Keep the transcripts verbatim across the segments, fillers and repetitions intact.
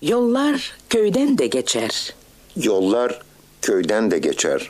Yollar köyden de geçer. Yollar köyden de geçer.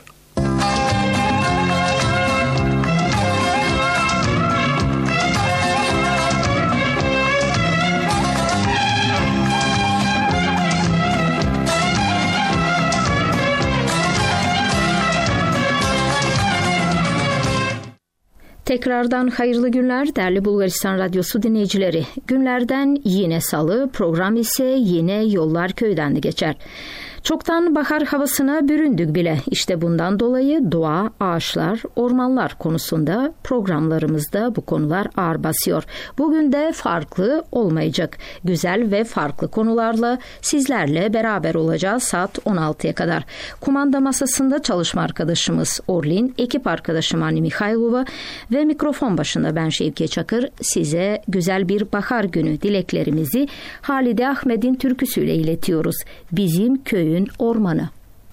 Tekrardan hayırlı günler değerli Bulgaristan Radyosu dinleyicileri. Günlerden yine salı, program ise yine Yollar Köyden de geçer. Çoktan bahar havasına büründük bile. İşte bundan dolayı doğa, ağaçlar, ormanlar konusunda programlarımızda bu konular ağır basıyor. Bugün de farklı olmayacak. Güzel ve farklı konularla sizlerle beraber olacağız saat on altıya kadar. Kumanda masasında çalışma arkadaşımız Orlin, ekip arkadaşım Anni Mikhailova ve mikrofon başında ben Şevki Çakır size güzel bir bahar günü dileklerimizi Halide Ahmet'in türküsüyle iletiyoruz. Bizim köyün ormanı.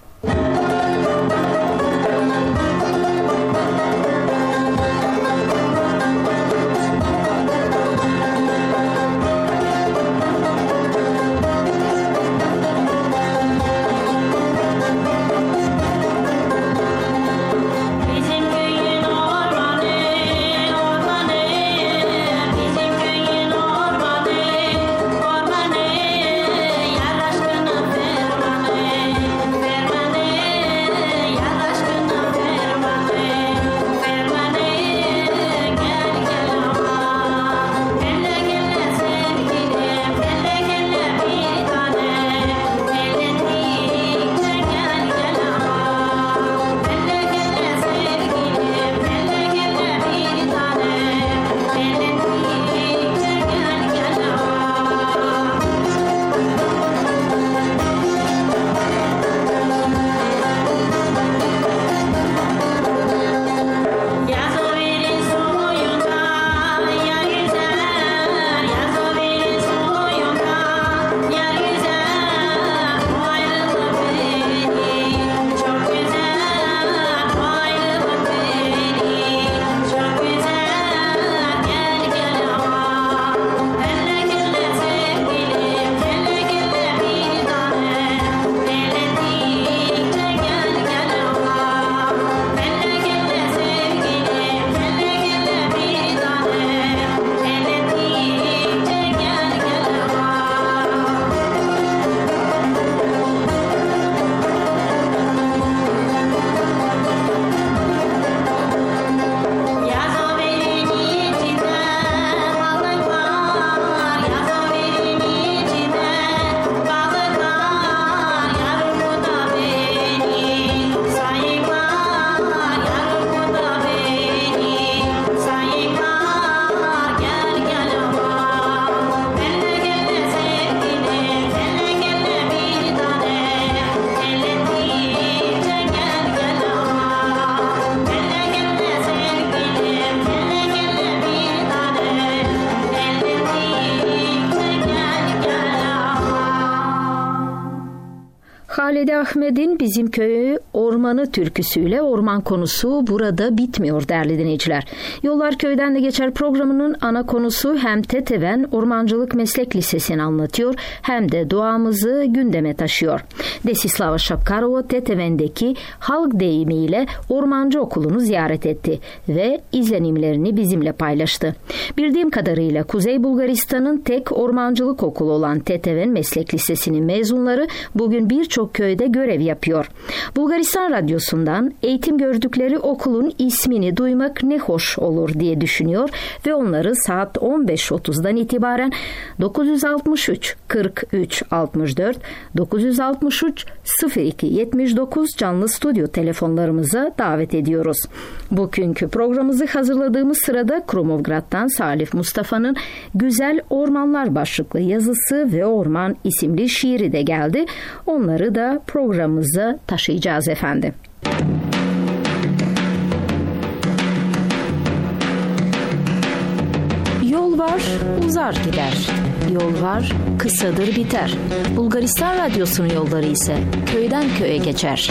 Halide Ahmet'in Bizim Köyü Ormanı türküsüyle orman konusu burada bitmiyor değerli dinleyiciler. Yollar Köyden de geçer programının ana konusu hem Teteven Ormancılık Meslek Lisesi'ni anlatıyor hem de doğamızı gündeme taşıyor. Desislava Şapkarova Teteven'deki halk deyimiyle ormancı okulunu ziyaret etti ve izlenimlerini bizimle paylaştı. Bildiğim kadarıyla Kuzey Bulgaristan'ın tek ormancılık okulu olan Teteven Meslek Lisesi'nin mezunları bugün birçok köyde görev yapıyor. Bulgaristan Radyosu'ndan eğitim gördükleri okulun ismini duymak ne hoş olur diye düşünüyor ve onları saat on beş otuzdan itibaren dokuz altı üç kırk üç altmış dört dokuz altı üç sıfır iki yetmiş dokuz canlı stüdyo telefonlarımıza davet ediyoruz. Bugünkü programımızı hazırladığımız sırada Krumovgrad'dan Salif Mustafa'nın Güzel Ormanlar başlıklı yazısı ve Orman isimli şiiri de geldi. Onları da programımıza taşıyacağız efendim. Yol var, uzar gider. Yol var, kısadır biter. Bulgaristan Radyosu'nun yolları ise köyden köye geçer.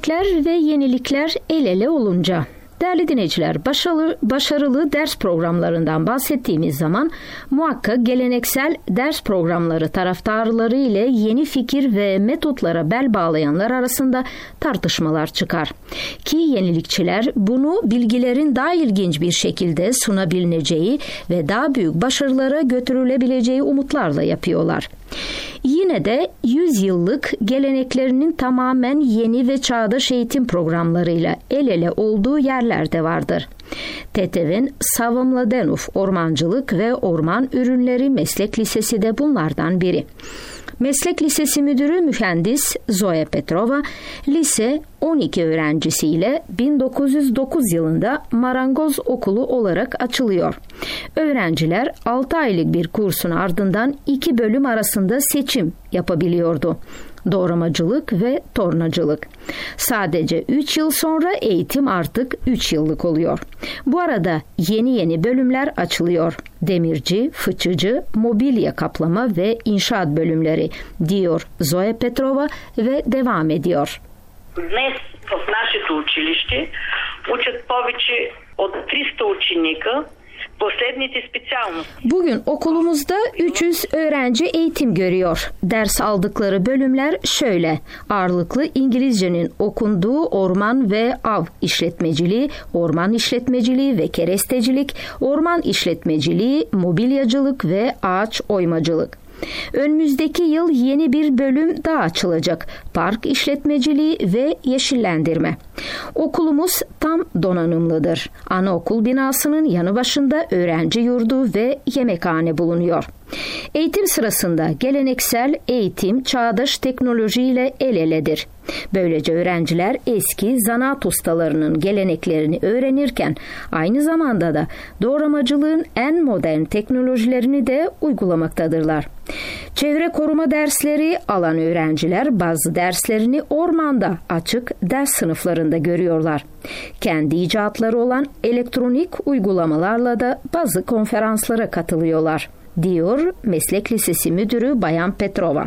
gelenekler ve yenilikler el ele olunca. Değerli dinleyiciler, başarılı, başarılı ders programlarından bahsettiğimiz zaman muhakkak geleneksel ders programları taraftarları ile yeni fikir ve metotlara bel bağlayanlar arasında tartışmalar çıkar. Ki yenilikçiler bunu bilgilerin daha ilginç bir şekilde sunabileceği ve daha büyük başarılara götürülebileceği umutlarla yapıyorlar. Yine de yüz yıllık geleneklerinin tamamen yeni ve çağdaş eğitim programlarıyla el ele olduğu yerler de vardır. T T V'nin Savamladenov Ormancılık ve Orman Ürünleri Meslek Lisesi de bunlardan biri. Meslek Lisesi Müdürü Mühendis Zoe Petrova, lise on iki öğrencisiyle bin dokuz yüz dokuz yılında marangoz okulu olarak açılıyor. Öğrenciler altı aylık bir kursun ardından iki bölüm arasında seçim yapabiliyordu. Doğramacılık ve tornacılık. Sadece üç yıl sonra eğitim artık üç yıllık oluyor. Bu arada yeni yeni bölümler açılıyor. Demirci, fıçıcı, mobilya kaplama ve inşaat bölümleri, diyor Zoe Petrova ve devam ediyor. Днес в нашето училище учат повече от триста ученика последните специалности. Bugün okulumuzda üç yüz öğrenci eğitim görüyor. Ders aldıkları bölümler şöyle: ağırlıklı İngilizcenin okunduğu orman ve av işletmeciliği, orman işletmeciliği ve kerestecilik, orman işletmeciliği, mobilyacılık ve ağaç oymacılık. Önümüzdeki yıl yeni bir bölüm daha açılacak: park işletmeciliği ve yeşillendirme. Okulumuz tam donanımlıdır. Anaokul binasının yanı başında öğrenci yurdu ve yemekhane bulunuyor. Eğitim sırasında geleneksel eğitim çağdaş teknolojiyle el eledir. Böylece öğrenciler eski zanaat ustalarının geleneklerini öğrenirken aynı zamanda da doğramacılığın en modern teknolojilerini de uygulamaktadırlar. Çevre koruma dersleri alan öğrenciler bazı derslerini ormanda açık ders sınıflarında görüyorlar. Kendi icatları olan elektronik uygulamalarla da bazı konferanslara katılıyorlar, diyor Meslek Lisesi Müdürü Bayan Petrova.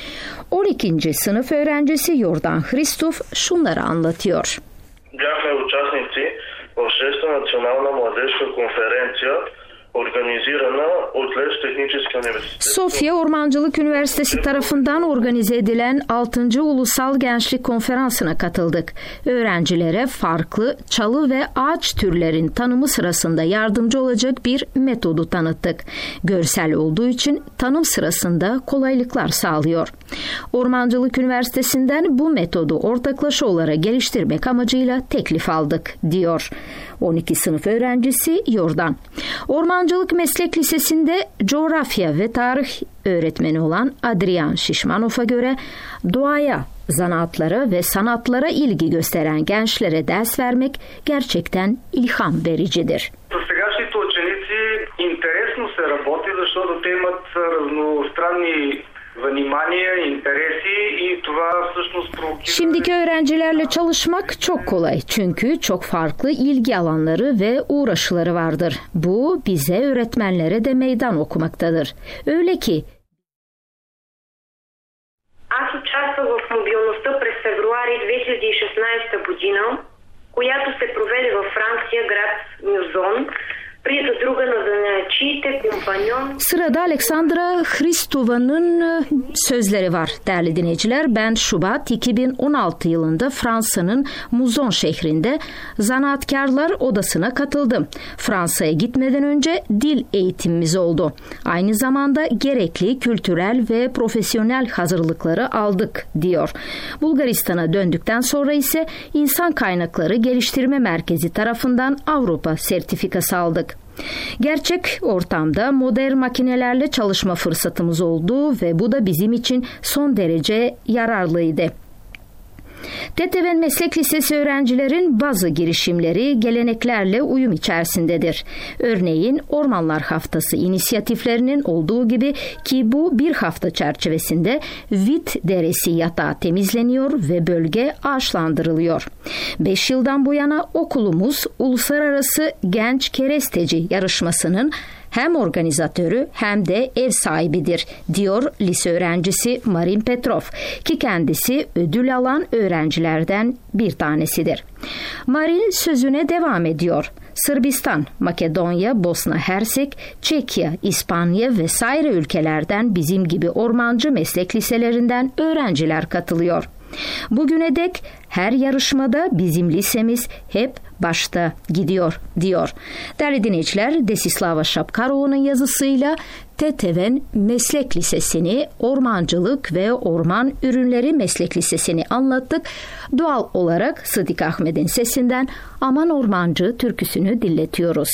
on ikinci sınıf öğrencisi Jordan Hristov şunları anlatıyor. Бяхме участници в шеста национална младежка конференция, organizirana от Технически университет. Sofya Ormancılık Üniversitesi tarafından organize edilen altıncı Ulusal Gençlik Konferansı'na katıldık. Öğrencilere farklı çalı ve ağaç türlerin tanımı sırasında yardımcı olacak bir metodu tanıttık. Görsel olduğu için tanım sırasında kolaylıklar sağlıyor. Ormancılık Üniversitesi'nden bu metodu ortaklaşa olarak geliştirmek amacıyla teklif aldık, diyor on iki sınıf öğrencisi Yordan. Ormancılık Meslek Lisesi'nde coğrafya ve tarih öğretmeni olan Adrian Şişmanov'a göre doğaya, zanaatlara ve sanatlara ilgi gösteren gençlere ders vermek gerçekten ilham vericidir. Сегашните ученици интересно се работи, защото те имат разностранни Şimdiki öğrencilerle çalışmak çok kolay çünkü çok farklı ilgi alanları ve uğraşları vardır. Bu bize öğretmenlere de meydan okumaktadır. Öyle ki Аз участвах в мобилността през февруари две хиляди и шестнадесета година, която се проведе във Франция, град Мюзон. Sırada Alexandra Hristova'nın sözleri var değerli dinleyiciler. Ben Şubat iki bin on altı yılında Fransa'nın Muzon şehrinde Zanaatkarlar Odası'na katıldım. Fransa'ya gitmeden önce dil eğitimimiz oldu. Aynı zamanda gerekli kültürel ve profesyonel hazırlıkları aldık, diyor. Bulgaristan'a döndükten sonra ise İnsan Kaynakları Geliştirme Merkezi tarafından Avrupa sertifikası aldık. Gerçek ortamda modern makinelerle çalışma fırsatımız oldu ve bu da bizim için son derece yararlıydı. T T V Meslek Lisesi öğrencilerin bazı girişimleri geleneklerle uyum içerisindedir. Örneğin Ormanlar Haftası inisiyatiflerinin olduğu gibi ki bu bir hafta çerçevesinde Vit Deresi yatağı temizleniyor ve bölge ağaçlandırılıyor. Beş yıldan bu yana okulumuz Uluslararası Genç Keresteci yarışmasının hem organizatörü hem de ev sahibidir, diyor lise öğrencisi Marin Petrov ki kendisi ödül alan öğrencilerden bir tanesidir. Marin sözüne devam ediyor. Sırbistan, Makedonya, Bosna Hersek, Çekya, İspanya vesaire ülkelerden bizim gibi ormancı meslek liselerinden öğrenciler katılıyor. Bugüne dek her yarışmada bizim lisemiz hep başta gidiyor, diyor. Değerli dinleyiciler, Desislava Şapkarova'nın yazısıyla Teteven Meslek Lisesi'ni, Ormancılık ve Orman Ürünleri Meslek Lisesi'ni anlattık. Doğal olarak Sıdık Ahmet'in sesinden Aman Ormancı türküsünü dinletiyoruz.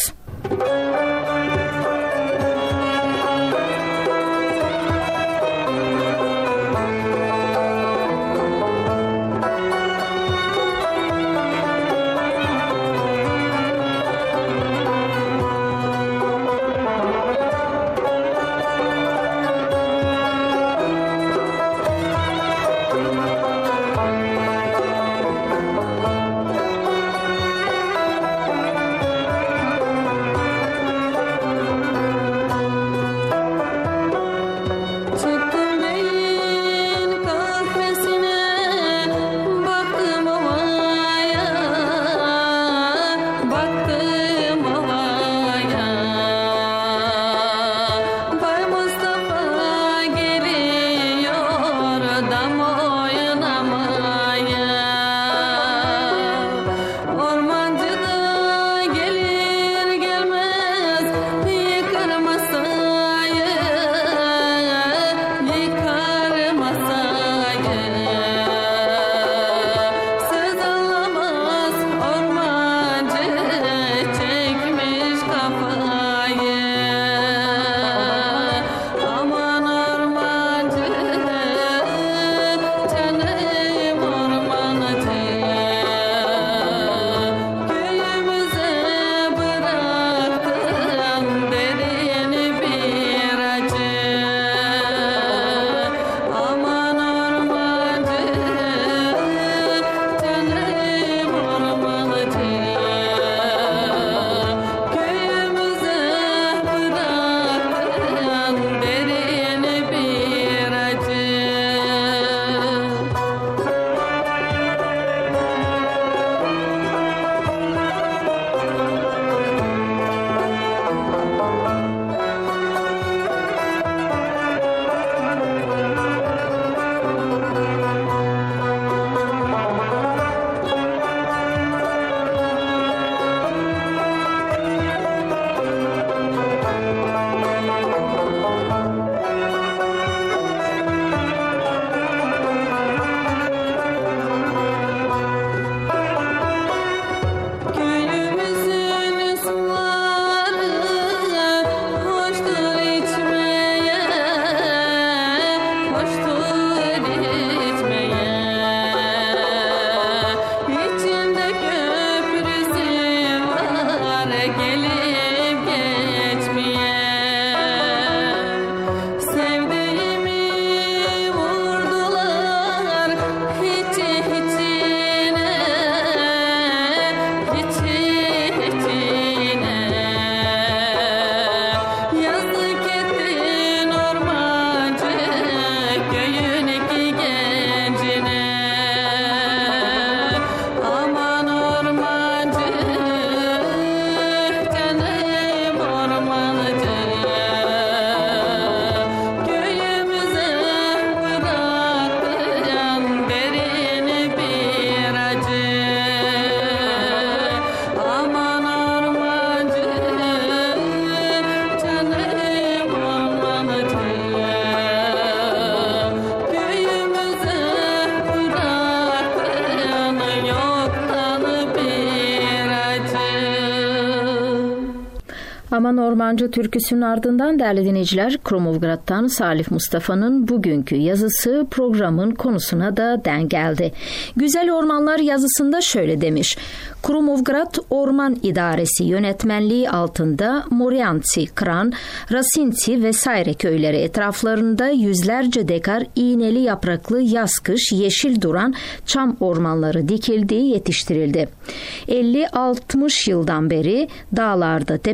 Aman Ormancı türküsünün ardından değerli dinleyiciler, Krumovgrad'dan Salih Mustafa'nın bugünkü yazısı programın konusuna da denk geldi. Güzel Ormanlar yazısında şöyle demiş: Krumovgrad Orman İdaresi yönetmenliği altında Morianci, Kran, Rasinci vesaire köyleri etraflarında yüzlerce dekar iğneli yapraklı yaz-kış yeşil duran çam ormanları dikildi, yetiştirildi. elli altmış yıldan beri dağlarda, tepelerde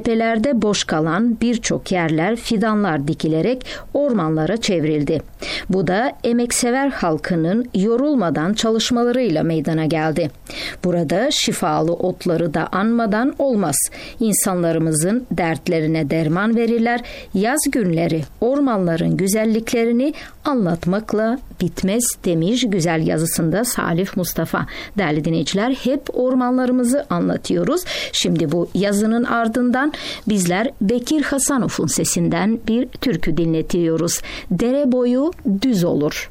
Şehirde boş kalan birçok yerler fidanlar dikilerek ormanlara çevrildi. Bu da emeksever halkının yorulmadan çalışmalarıyla meydana geldi. Burada şifalı otları da anmadan olmaz. İnsanlarımızın dertlerine derman verirler. Yaz günleri ormanların güzelliklerini anlatmakla bitmez demiş güzel yazısında Salih Mustafa. Değerli dinleyiciler, hep ormanlarımızı anlatıyoruz. Şimdi bu yazının ardından bizler Bekir Hasanov'un sesinden bir türkü dinletiyoruz. Dere boyu düz olur.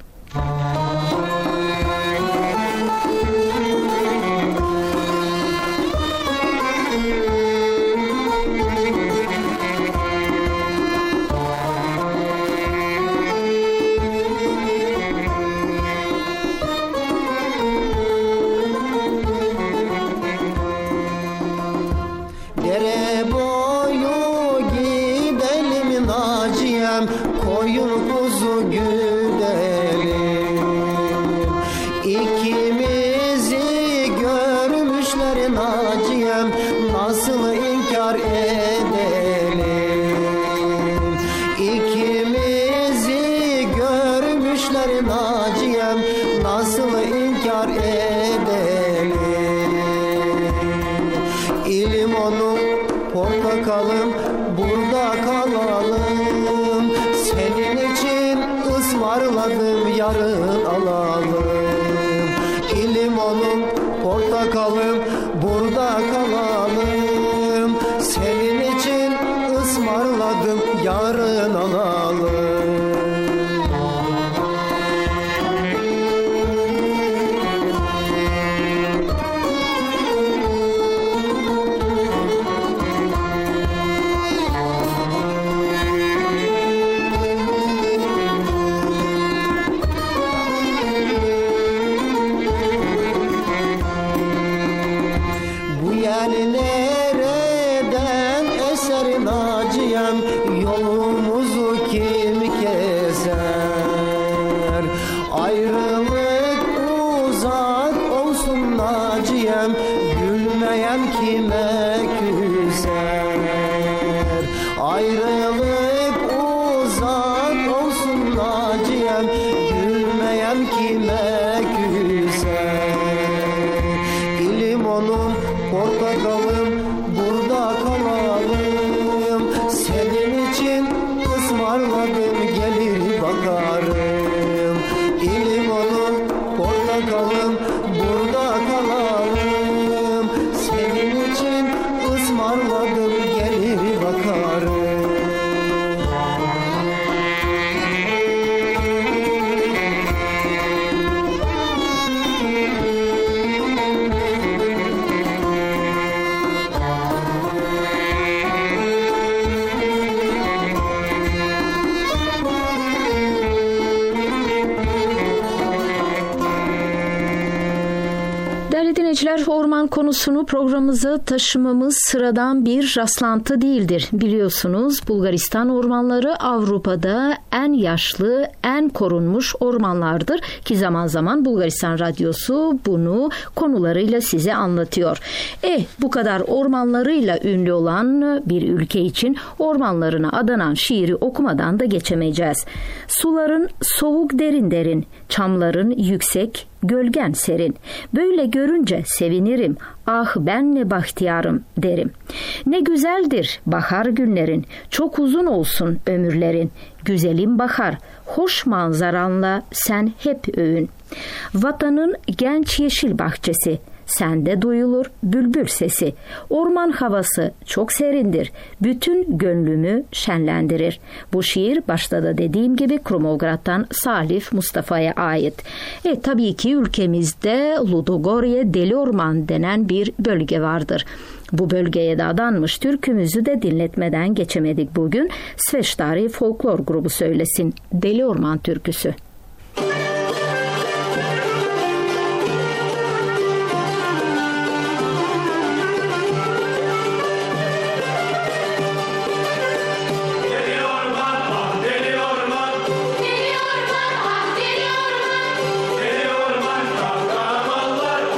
Orman konusunu programımıza taşımamız sıradan bir rastlantı değildir. Biliyorsunuz Bulgaristan ormanları Avrupa'da en yaşlı, en korunmuş ormanlardır ki zaman zaman Bulgaristan Radyosu bunu konularıyla size anlatıyor. E bu kadar ormanlarıyla ünlü olan bir ülke için ormanlarına adanan şiiri okumadan da geçemeyeceğiz. Suların soğuk derin derin, çamların yüksek, gölgen serin. Böyle görünce sevinirim. Ah ben ne bahtiyarım derim. Ne güzeldir bahar günlerin. Çok uzun olsun ömürlerin. Güzelim bahar. Hoş manzaranla sen hep övün. Vatanın genç yeşil bahçesi. Sende duyulur bülbül sesi. Orman havası çok serindir. Bütün gönlümü şenlendirir. Bu şiir başta da dediğim gibi Krumovgrad'dan Salih Mustafa'ya ait. E tabii ki ülkemizde Ludogorje Deli Orman denen bir bölge vardır. Bu bölgeye de adanmış türkümüzü de dinletmeden geçemedik bugün. Sveçtari Folklor grubu söylesin Deli Orman türküsü.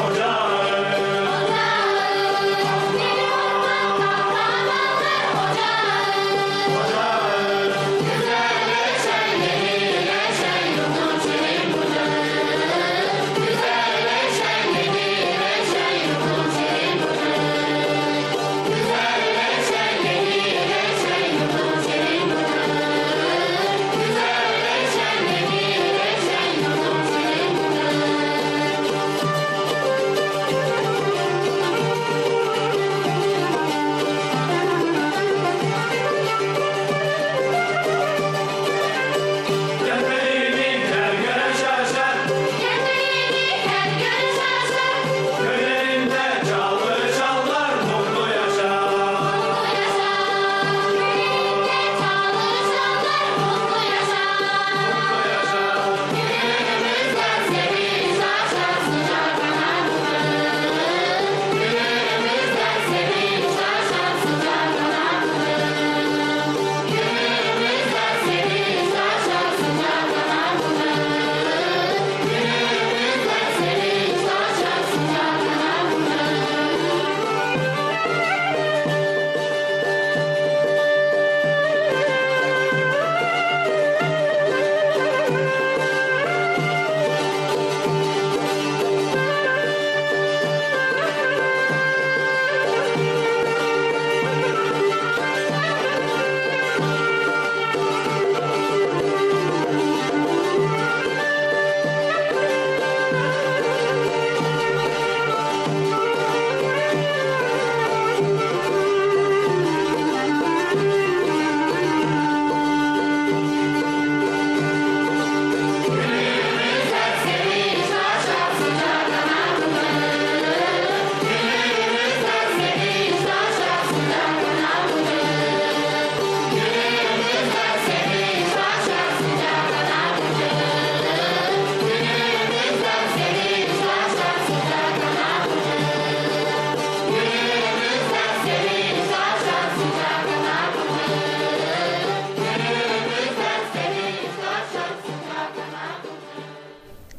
Hoca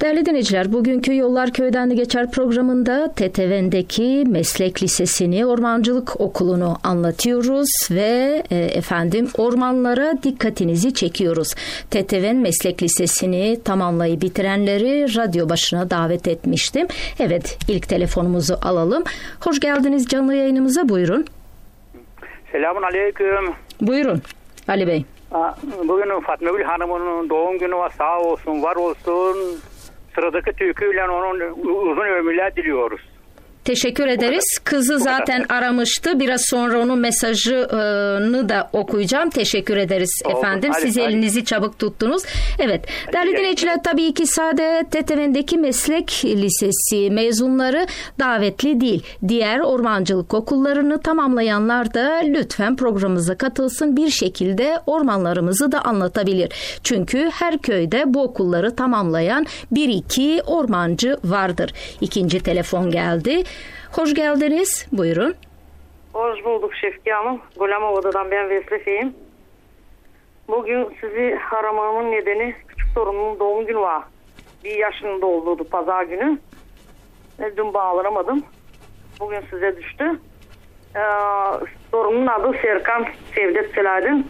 Değerli dinleyiciler, bugünkü Yollar Köyden de Geçer programında Teteven'deki Meslek Lisesi'ni, Ormancılık Okulu'nu anlatıyoruz ve e, efendim ormanlara dikkatinizi çekiyoruz. Teteven Meslek Lisesi'ni tamamlayıp bitirenleri radyo başına davet etmiştim. Evet, ilk telefonumuzu alalım. Hoş geldiniz canlı yayınımıza, buyurun. Selamun aleyküm. Buyurun Ali Bey. Bugün Fatma Gül Hanım'ın doğum günü var, sağ olsun, var olsun. Sıradaki türküyle onun uzun ömürler diliyoruz. Teşekkür ederiz. Kızı zaten aramıştı. Biraz sonra onun mesajını da okuyacağım. Teşekkür ederiz Oldu. efendim. Hadi, Siz hadi. elinizi çabuk tuttunuz. Evet. Değerli dinleyiciler, tabii ki sade Teteven'deki Meslek Lisesi mezunları davetli değil. Diğer ormancılık okullarını tamamlayanlar da lütfen programımıza katılsın. Bir şekilde ormanlarımızı da anlatabilir. Çünkü her köyde bu okulları tamamlayan bir iki ormancı vardır. İkinci telefon geldi. Hoş geldiniz. Buyurun. Hoş bulduk Şefki Hanım. Gulamova'dan ben Veslefeyim. Bugün sizi aramamın nedeni küçük torunumun doğum günü var. Bir yaşında olduğu pazar günü. E, dün bağlanamadım. Bugün size düştü. Ee, torunumun adı Serkan Sevdet Selahattin.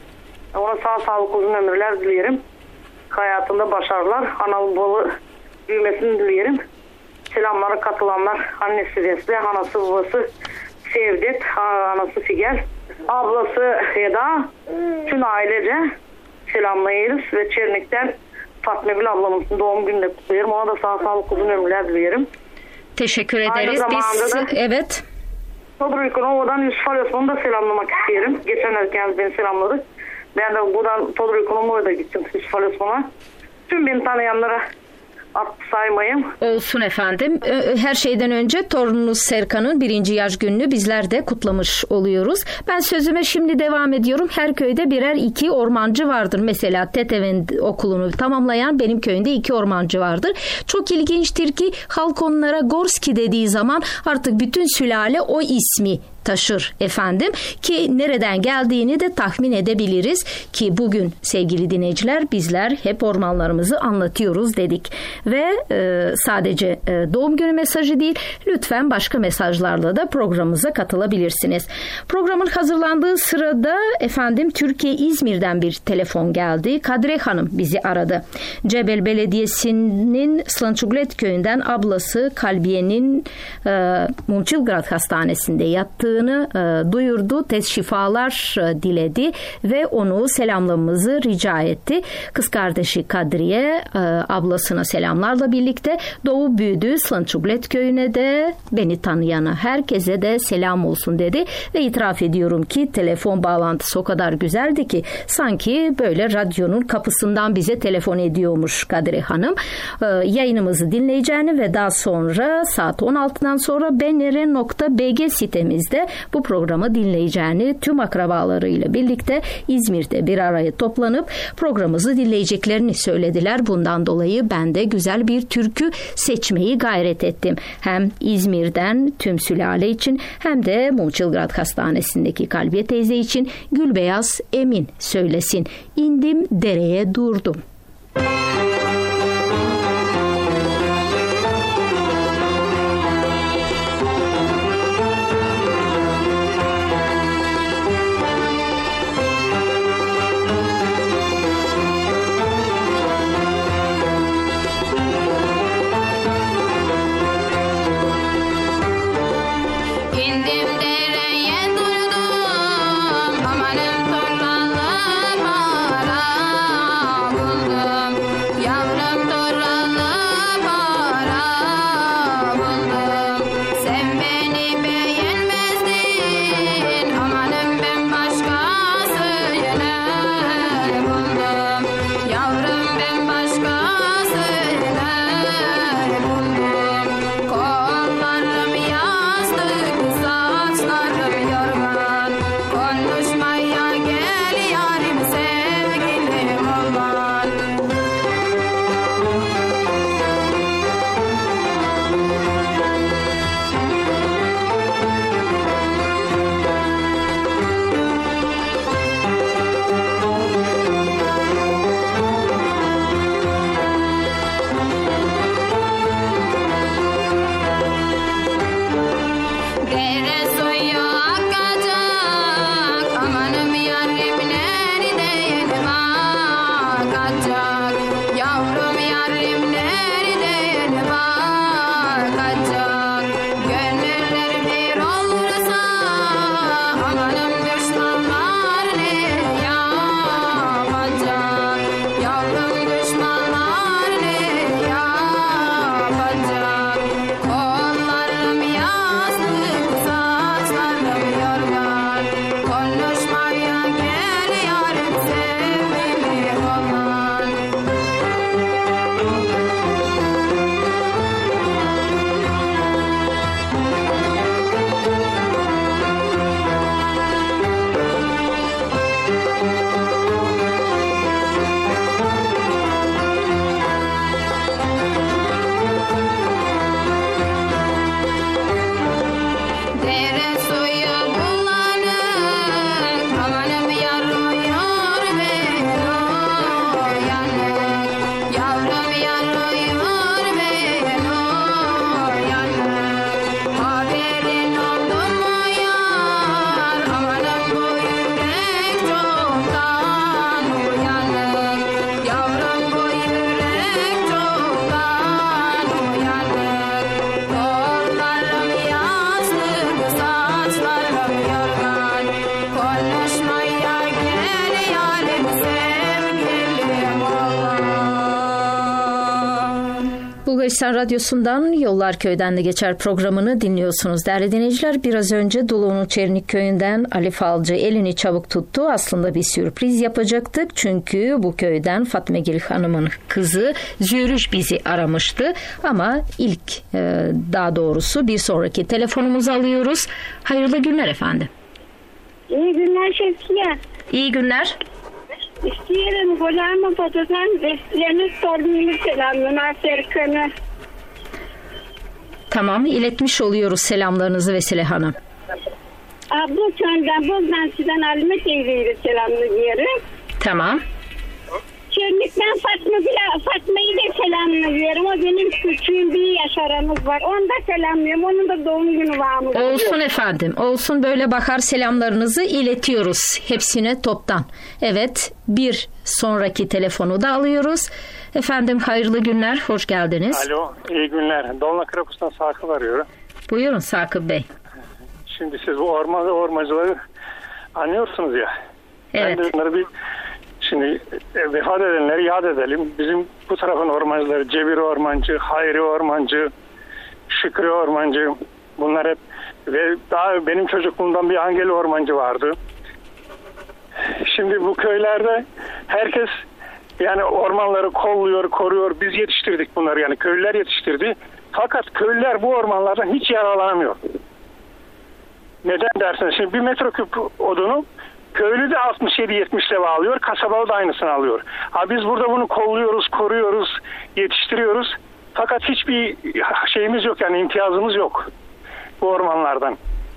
Ona sağ sağlık uzun ömürler dilerim. Hayatında başarılar, analı babalı büyümesini dilerim. Selamlara katılanlar, annesi Vesle, anası babası Sevdet, anası Figen, ablası Eda, tüm ailece selamlayırız ve Çernik'ten Fatma Gül ablamızın doğum gününü kutlayırım. Ona da sağ sağlık uzun ömürler dilerim. Teşekkür ederiz. Biz, da, evet. Todorikonova'dan Yusuf Alosman'ı da selamlamak isterim. Geçen erken beni selamladı. Ben de buradan Todorikonova'ya da gittim Yusuf Alosman'a. Tüm beni tanıyanlara at saymayayım. Olsun efendim. Her şeyden önce torununuz Serkan'ın birinci yaş gününü bizler de kutlamış oluyoruz. Ben sözüme şimdi devam ediyorum. Her köyde birer iki ormancı vardır. Mesela Teteven okulunu tamamlayan benim köyümde iki ormancı vardır. Çok ilginçtir ki halk onlara Gorski dediği zaman artık bütün sülale o ismi taşır efendim, ki nereden geldiğini de tahmin edebiliriz ki bugün sevgili dinleyiciler bizler hep ormanlarımızı anlatıyoruz dedik ve e, sadece e, doğum günü mesajı değil, lütfen başka mesajlarla da programımıza katılabilirsiniz. Programın hazırlandığı sırada efendim Türkiye İzmir'den bir telefon geldi. Kadriye Hanım bizi aradı. Cebel Belediyesi'nin Slançuglet köyünden ablası Kalbiye'nin e, Mumçilgrad Hastanesi'nde yattığı E, duyurdu, tez şifalar e, diledi ve onu selamlamamızı rica etti. Kız kardeşi Kadriye e, ablasına selamlarla birlikte doğu büyüdü Slançuglet köyüne de beni tanıyana herkese de selam olsun dedi ve itiraf ediyorum ki telefon bağlantısı o kadar güzeldi ki sanki böyle radyonun kapısından bize telefon ediyormuş Kadriye Hanım. E, yayınımızı dinleyeceğini ve daha sonra saat on altıdan sonra benere nokta b g sitemizde bu programı dinleyeceğini, tüm akrabalarıyla birlikte İzmir'de bir araya toplanıp programımızı dinleyeceklerini söylediler. Bundan dolayı ben de güzel bir türkü seçmeyi gayret ettim. Hem İzmir'den tüm sülale için hem de Mumçilgrad Hastanesi'ndeki Kalbiye teyze için Gülbeyaz Emin söylesin. İndim dereye durdum. Amanım tornalı bana buldum. Bulgaristan Radyosu'ndan Yollar Köyden de Geçer programını dinliyorsunuz. Değerli dinleyiciler, biraz önce Dulu'nun Çernik Köyü'nden Ali Falcı elini çabuk tuttu. Aslında bir sürpriz yapacaktık. Çünkü bu köyden Fatma Gül Hanım'ın kızı Zürüş bizi aramıştı. Ama ilk daha doğrusu bir sonraki telefonumuzu alıyoruz. Hayırlı günler efendim. İyi günler Şevkiye. İyi günler. İstiyorum Golama Batı'dan Vesliye'nin sorumlu selamını Serkan'a. Tamam, iletmiş oluyoruz selamlarınızı Vesile Hanım. Bu köyden buradan sizden Alimet Eylül'ü selamlıyorum. Tamam. Çernik'ten Fatma bile, Fatma'yı da selamlıyorum. O benim küçüğüm, bir yaş aramız var. Onu da selamlıyorum. Onun da doğum günü var mı? Olsun efendim. Olsun, böyle bakar selamlarınızı iletiyoruz. Hepsine toptan. Evet, bir sonraki telefonu da alıyoruz. Efendim hayırlı günler. Hoş geldiniz. Alo, iyi günler. Dolnak Rapus'tan Sakıp arıyorum. Buyurun Sakıp Bey. Şimdi siz bu orman ve ormancıları anlıyorsunuz ya. Evet. Ben de bunları bir Şimdi e, vefat edenleri yad edelim. Bizim bu tarafın ormancıları Cebir Ormancı, Hayri Ormancı, Şükrü Ormancı, bunlar hep ve daha benim çocukluğumdan bir Angel Ormancı vardı. Şimdi bu köylerde herkes yani ormanları kolluyor, koruyor. Biz yetiştirdik bunları, yani köylüler yetiştirdi. Fakat köylüler bu ormanlardan hiç yararlanamıyor. Neden derseniz, şimdi bir metreküp odunu köylü de altmış yedi yetmiş lira alıyor, kasabalı da aynısını alıyor. Ha biz burada bunu kolluyoruz, koruyoruz, yetiştiriyoruz. Fakat hiçbir şeyimiz yok, yani imtiyazımız yok bu ormanlardan.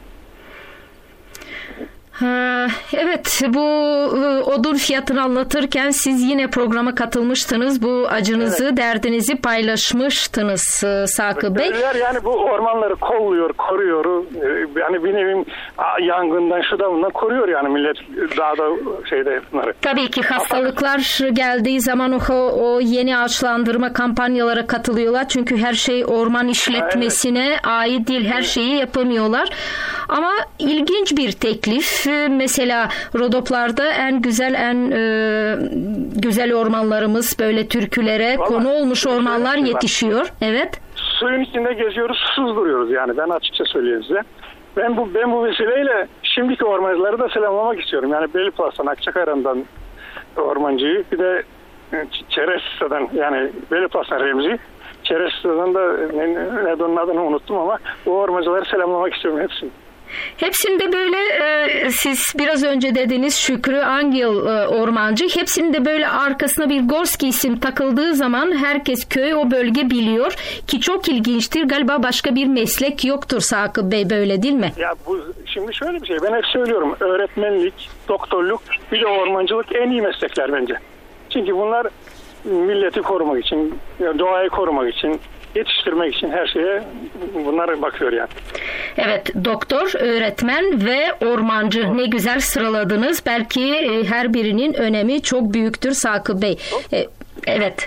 Ha, evet, bu odun fiyatını anlatırken siz yine programa katılmıştınız. Bu acınızı, evet, derdinizi paylaşmıştınız Sakıp Bey. Köylüler yani bu ormanları kolluyor, koruyor. Yani bir nevi yangından şuradan bundan koruyor yani millet dağda şeyde bunları. Tabii ki hastalıklar geldiği zaman o, o yeni ağaçlandırma kampanyalara katılıyorlar. Çünkü her şey orman işletmesine evet. ait değil. Her şeyi yapamıyorlar. Ama ilginç bir teklif. Mesela Rodoplar'da en güzel en e, güzel ormanlarımız, böyle türkülere vallahi konu olmuş ormanlar yetişiyor. Evet. Suyun içinde geziyoruz, susuz duruyoruz yani. Ben açıkça söyleyeyim size. Ben bu ben bu vesileyle şimdiki ormancıları da selamlamak istiyorum. Yani Beliplas'tan, Akçakayran'dan ormancıyı, bir de Çeresta'dan, yani Beliplas'tan Remzi, Çeresta'dan da ne, ne onun adını unuttum ama bu ormancıları selamlamak istiyorum hepsini. Hepsinde böyle e, siz biraz önce dediğiniz Şükrü Angel e, Ormancı, hepsinde böyle arkasına bir Gorski isim takıldığı zaman herkes köy o bölge biliyor ki çok ilginçtir. Galiba başka bir meslek yoktur Sakıp Bey, böyle değil mi? Ya bu şimdi şöyle bir şey, ben hep söylüyorum, öğretmenlik, doktorluk, bir de ormancılık en iyi meslekler bence. Çünkü bunlar milleti korumak için, doğayı korumak için, yetiştirmek için her şeye bunlar bakıyor yani. Evet, doktor, öğretmen ve ormancı, ne güzel sıraladınız. Belki her birinin önemi çok büyüktür Sakıp Bey. E, evet.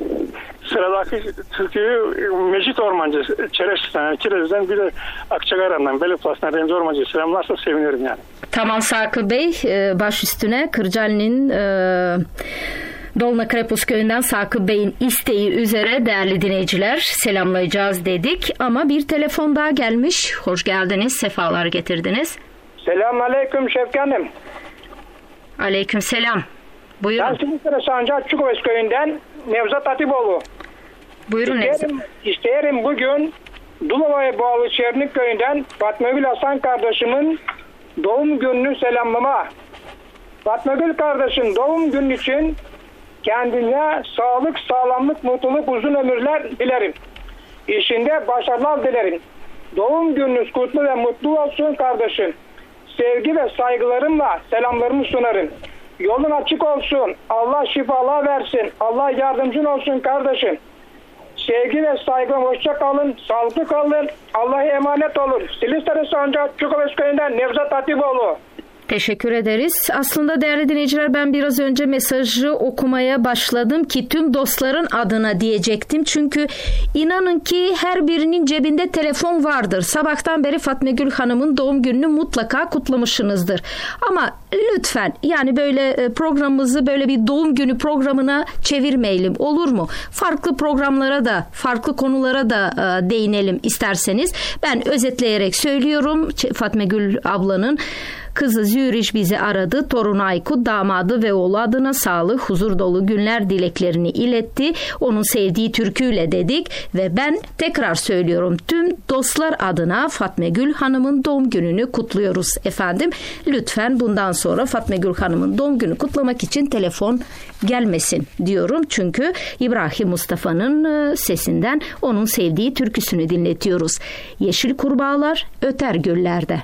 Sıradaki Türkiye Mecit Ormancı, Çerez'den, yani Kirez'den, bir de Akçakayran'dan, Beliplas'tan Remzi Ormancı'yı selamlarsa sevinirim yani. Tamam Sakıp Bey, baş üstüne Kırcaali'nin e, Dolnak Rapus köyünden Sakıp Bey'in isteği üzere değerli dinleyiciler selamlayacağız dedik. Ama bir telefon daha gelmiş. Hoş geldiniz, sefalar getirdiniz. Selamünaleyküm Şevki Hanım. Aleyküm selam. Buyurun. Ben Simitire Sancak Çukovez köyünden Nevzat Atiboğlu. Buyurun Nevzat. İsterim bugün Dulova'ya bağlı Çernik köyünden Fatma Gül Hasan kardeşimin doğum gününü selamlama. Fatma Gül kardeşin doğum günü için kendine sağlık, sağlamlık, mutluluk, uzun ömürler dilerim. İşinde başarılar dilerim. Doğum gününüz kutlu ve mutlu olsun kardeşim. Sevgi ve saygılarımla selamlarımı sunarım. Yolun açık olsun. Allah şifalar versin. Allah yardımcın olsun kardeşim. Sevgi ve saygı, hoşça kalın. Sağlıklı kalın. Allah'a emanet olun. Silistere Sancak Çukovez köyünden Nevzat Atiboğlu. Teşekkür ederiz. Aslında değerli dinleyiciler, ben biraz önce mesajı okumaya başladım ki tüm dostların adına diyecektim. Çünkü inanın ki her birinin cebinde telefon vardır. Sabahtan beri Fatma Gül Hanım'ın doğum gününü mutlaka kutlamışsınızdır. Ama lütfen yani böyle programımızı böyle bir doğum günü programına çevirmeyelim, olur mu? Farklı programlara da, farklı konulara da değinelim isterseniz. Ben özetleyerek söylüyorum. Fatma Gül ablanın kızı Züriş bizi aradı. Torunu Aykut, damadı ve oğlu adına sağlık, huzur dolu günler dileklerini iletti. Onun sevdiği türküyle dedik ve ben tekrar söylüyorum, tüm dostlar adına Fatma Gül Hanım'ın doğum gününü kutluyoruz efendim. Lütfen bundan sonra Fatma Gül Hanım'ın doğum günü kutlamak için telefon gelmesin diyorum. Çünkü İbrahim Mustafa'nın sesinden onun sevdiği türküsünü dinletiyoruz. Yeşil kurbağalar öter göllerde.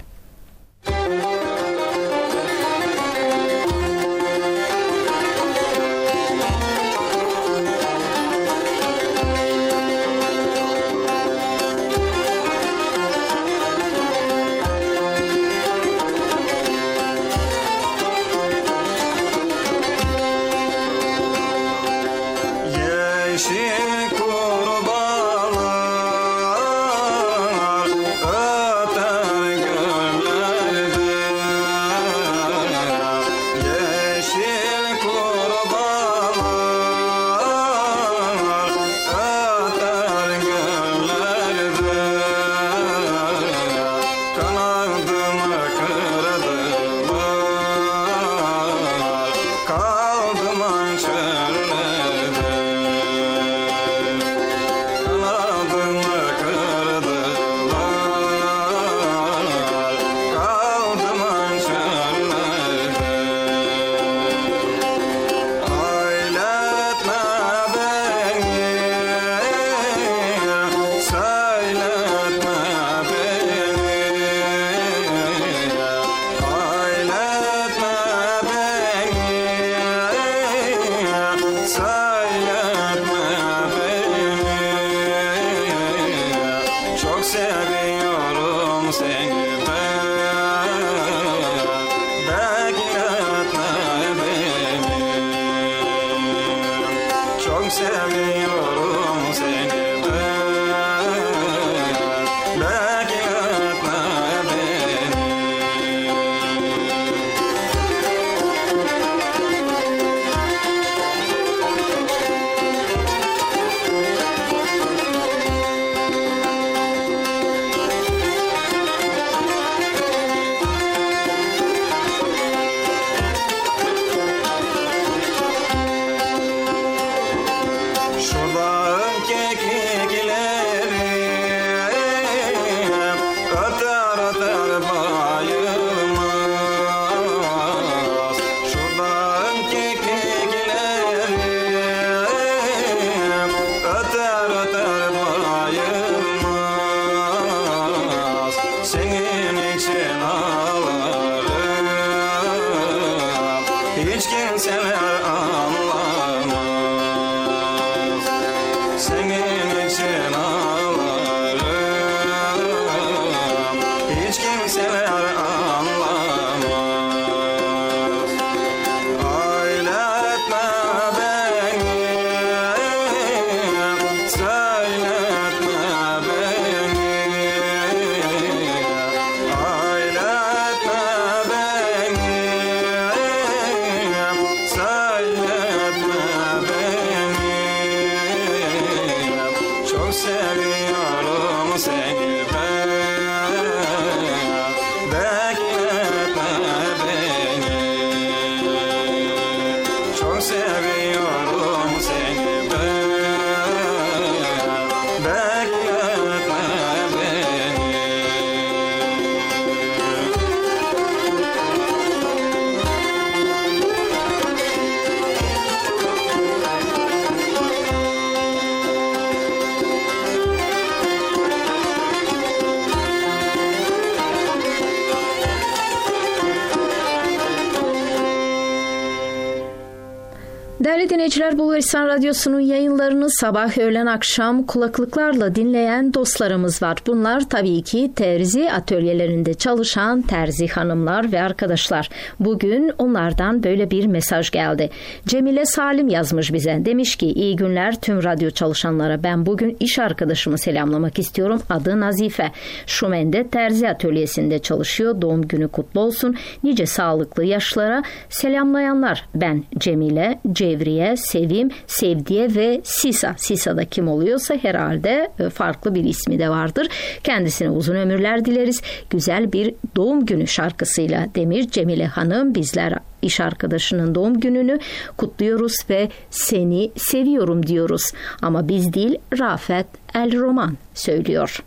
Değerli dinleyiciler, Bulgaristan Radyosu'nun yayınlarını sabah, öğlen, akşam kulaklıklarla dinleyen dostlarımız var. Bunlar tabii ki terzi atölyelerinde çalışan terzi hanımlar ve arkadaşlar. Bugün onlardan böyle bir mesaj geldi. Cemile Salim yazmış bize. Demiş ki, iyi günler tüm radyo çalışanlara. Ben bugün iş arkadaşımı selamlamak istiyorum. Adı Nazife. Şumen'de terzi atölyesinde çalışıyor. Doğum günü kutlu olsun. Nice sağlıklı yaşlara. Selamlayanlar ben Cemile, Cevriye, Sevim, Sevdiye ve Sisa. Sisa da kim oluyorsa herhalde farklı bir ismi de vardır. Kendisine uzun ömürler dileriz. Güzel bir doğum günü şarkısıyla demiş Cemile Hanım. Bizler iş arkadaşının doğum gününü kutluyoruz ve seni seviyorum diyoruz. Ama biz değil, Rafet El Roman söylüyor.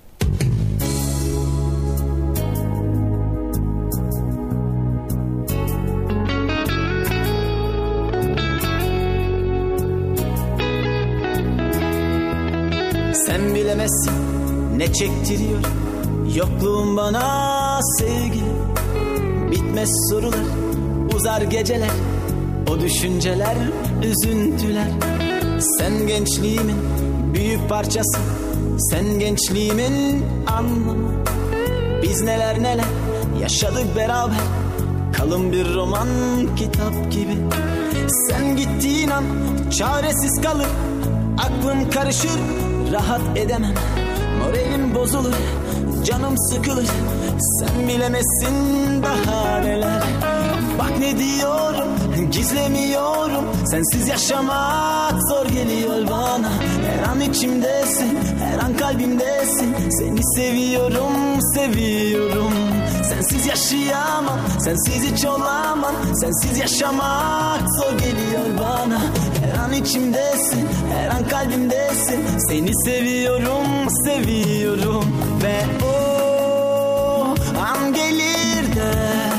Sen bilemezsin ne çektiriyor yokluğun bana sevgi. Bitmez sorular, uzar geceler, o düşünceler, üzüntüler. Sen gençliğimin büyük parçası, sen gençliğimin anlamı. Biz neler neler yaşadık beraber, kalın bir roman kitap gibi. Sen gittiğin an çaresiz kalır, aklım karışır, rahat edemem, moralim bozulur, canım sıkılır. Sen bilemezsin daha neler. Bak ne diyorum, gizlemiyorum. Sensiz yaşamak zor geliyor bana. Her an içimdesin, her an kalbimdesin. Seni seviyorum, seviyorum. Sensiz yaşayamam, sensiz hiç olamam. Sensiz yaşamak zor geliyor bana. Her an içimdesin, her an kalbimdesin. Seni seviyorum, seviyorum. Ve o an gelir de,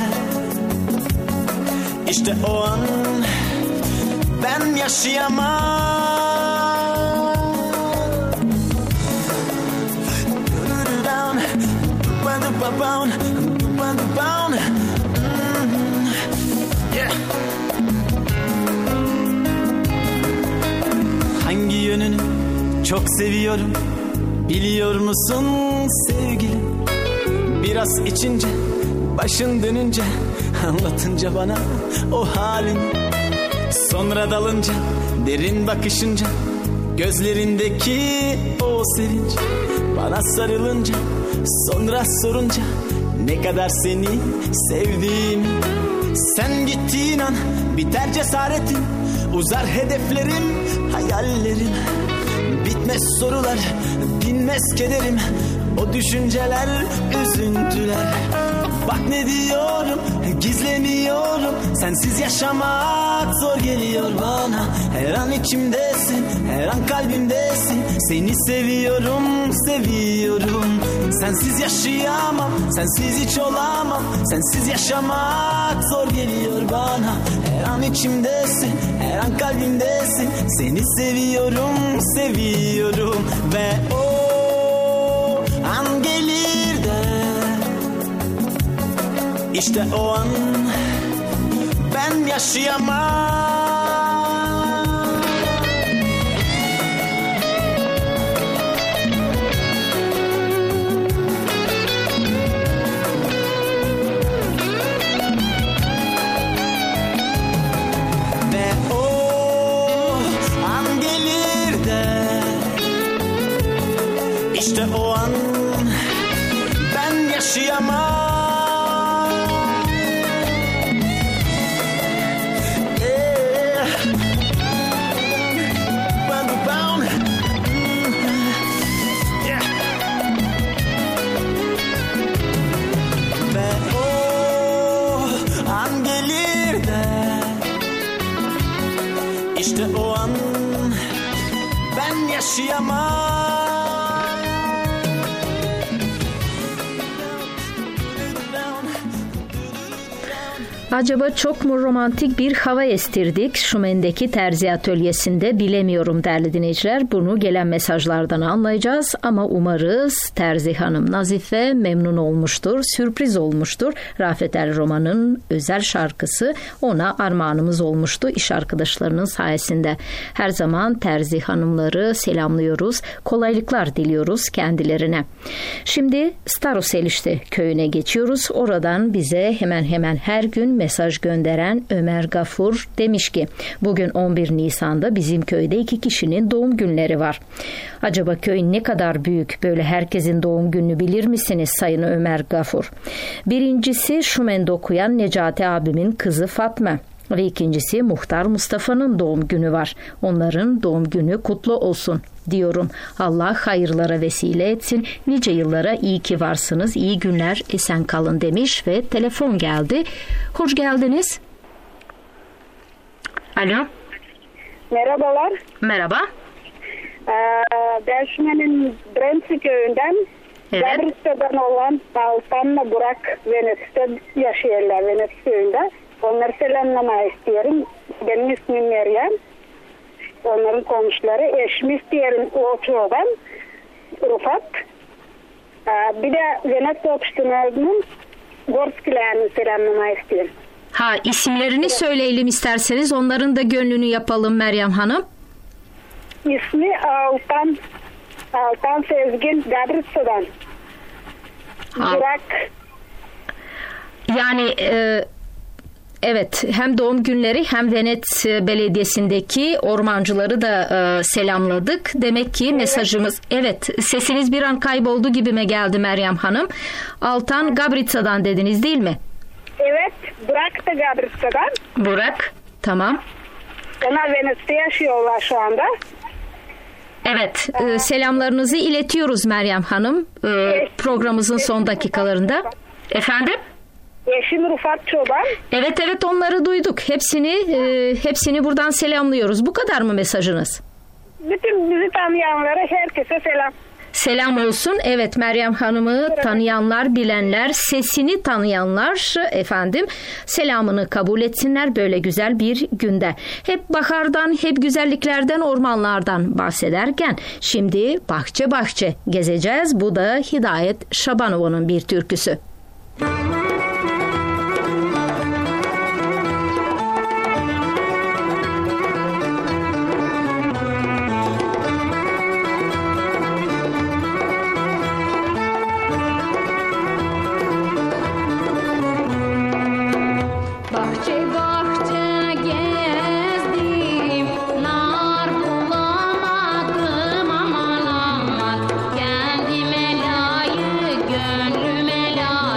İşte o an ben yaşayamam. Hangi yönünü çok seviyorum biliyor musun sevgilim? Biraz içince, başın dönünce, anlatınca bana o halini. Sonra dalınca, derin bakışınca, gözlerindeki o sevinç. Bana sarılınca, sonra sorunca ne kadar seni sevdiğimi. Sen gittiğin an biter cesaretim, uzar hedeflerim, hayallerim. Bitmez sorular, dinmez kederim, o düşünceler, üzüntüler. Bak ne diyorum, gizlemiyorum. Sensiz yaşamak zor geliyor bana. Her an içimdesin, her an kalbimdesin. Seni seviyorum, seviyorum. Sensiz yaşayamam, sensiz hiç olamam. Sensiz yaşamak zor geliyor bana. Her an içimdesin, her an kalbimdesin. Seni seviyorum, seviyorum. Ve o an gelir de, İşte o an ben yaşayamam. Ve o an gelir de, İşte o an ben yaşayamam. İşte o an ben yaşayamam. Acaba çok mu romantik bir hava estirdik Şumen'deki terzi atölyesinde, bilemiyorum değerli dinleyiciler. Bunu gelen mesajlardan anlayacağız ama umarız Terzi Hanım Nazife memnun olmuştur, sürpriz olmuştur. Rafet El Roman'ın özel şarkısı ona armağanımız olmuştu iş arkadaşlarının sayesinde. Her zaman Terzi Hanımları selamlıyoruz, kolaylıklar diliyoruz kendilerine. Şimdi Staroselişte köyüne geçiyoruz. Oradan bize hemen hemen her gün mesaj gönderen Ömer Gafur demiş ki bugün on bir Nisan'da bizim köyde iki kişinin doğum günleri var. Acaba köy ne kadar büyük, böyle herkesin doğum gününü bilir misiniz Sayın Ömer Gafur? Birincisi Şumen'de okuyan Necati abimin kızı Fatma ve ikincisi Muhtar Mustafa'nın doğum günü var. Onların doğum günü kutlu olsun diyorum. Allah hayırlara vesile etsin. Nice yıllara iyi ki varsınız. İyi günler, esen kalın demiş ve telefon geldi. Hoş geldiniz. Alo. Merhabalar. Merhaba. Ee, ben Şumen'in Bremsi köyünden, evet. Gabrista'dan olan Altan'la Burak Venüs'te yaşıyorlar, Venüs köyünde. Onları selamlamayı istiyorum. Benim ismim Meryem. Onların komşuları. Eşim isteyelim Oço'dan Rufat. Ee, bir de Venüs Opştunlar'ın Gorskilerini selamlamayı istiyorum. Ha, isimlerini söyleyelim isterseniz. Onların da gönlünü yapalım Meryem Hanım. İsmi Altan. Altan Sezgin Gabrista'dan. Burak. Yani e, evet, hem doğum günleri hem Venet Belediyesi'ndeki ormancıları da e, selamladık. Demek ki evet. Mesajımız, evet, sesiniz bir an kayboldu gibime geldi Meryem Hanım. Altan Gabritsa'dan dediniz değil mi? Evet, Burak da Gabritsa'dan. Burak, tamam. Onlar Venüs'te yaşıyorlar şu anda. Evet, e, selamlarınızı iletiyoruz Meryem Hanım e, programımızın son dakikalarında. Efendim? Eşim Rufat Çoban. Evet evet, onları duyduk. Hepsini e, hepsini buradan selamlıyoruz. Bu kadar mı mesajınız? Bütün bizi tanıyanlara herkese selam. Selam olsun. Evet, Meryem Hanım'ı tanıyanlar, bilenler, sesini tanıyanlar efendim selamını kabul etsinler böyle güzel bir günde. Hep bahardan, hep güzelliklerden, ormanlardan bahsederken şimdi bahçe bahçe gezeceğiz. Bu da Hidayet Şabanova'nın bir türküsü. Kendime layık, gönlüme layık.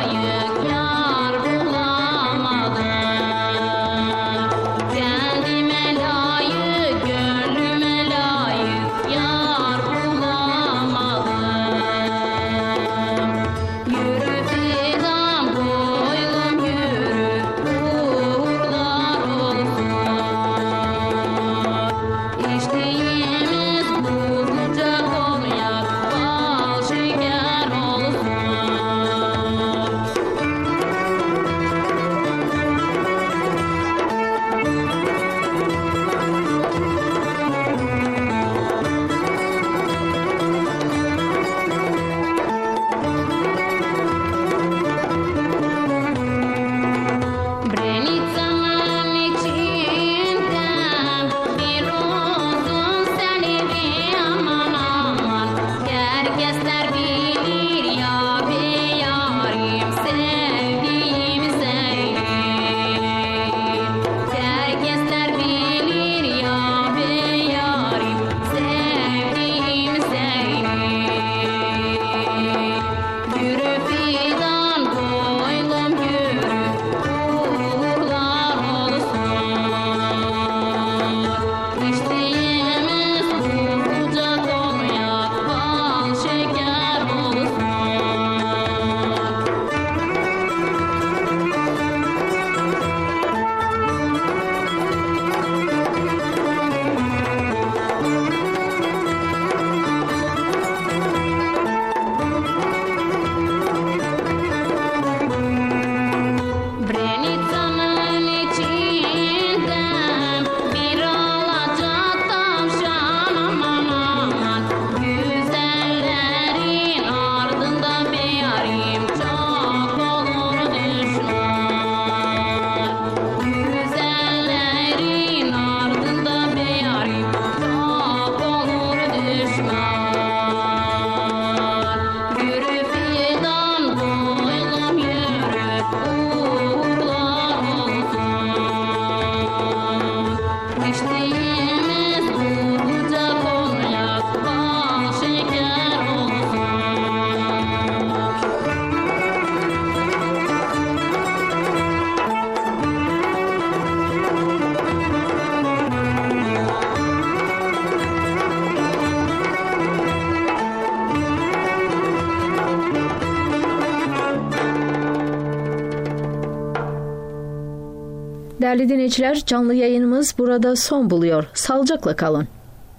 Değerli dinleyiciler, canlı yayınımız burada son buluyor. Sağlıcakla kalın.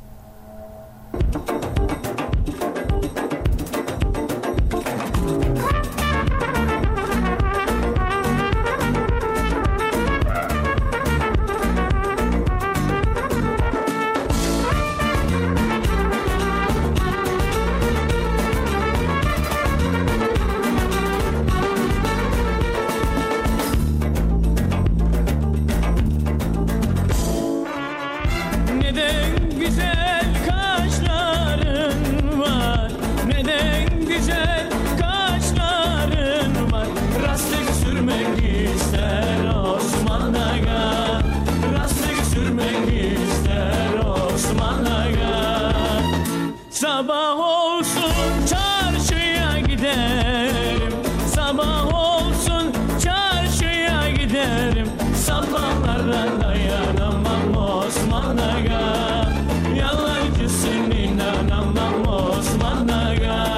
Sabah olsun çarşıya giderim, sabah olsun çarşıya giderim. Sabahlara dayanamam Osman Aga, yalancısın inanamam Osman Aga.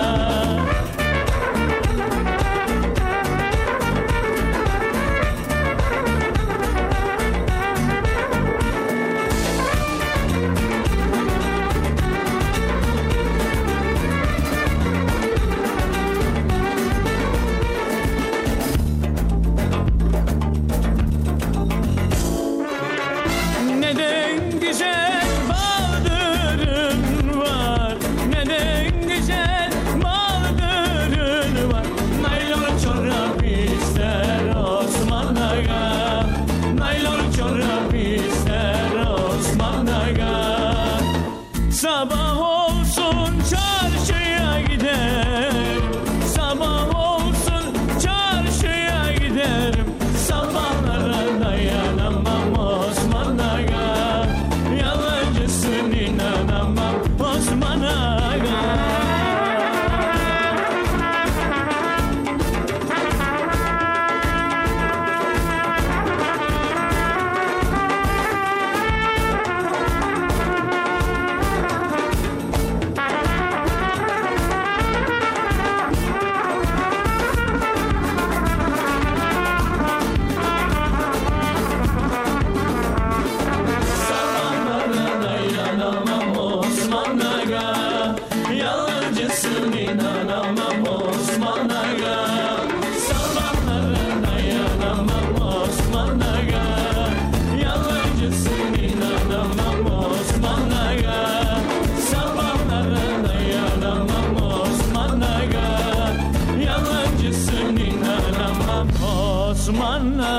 Sabah olsun çarşıya giderim, sabah olsun çarşıya giderim. Sabahlara dayanamam Osman Aga, yalancısın inanamam Osman Aga. Osman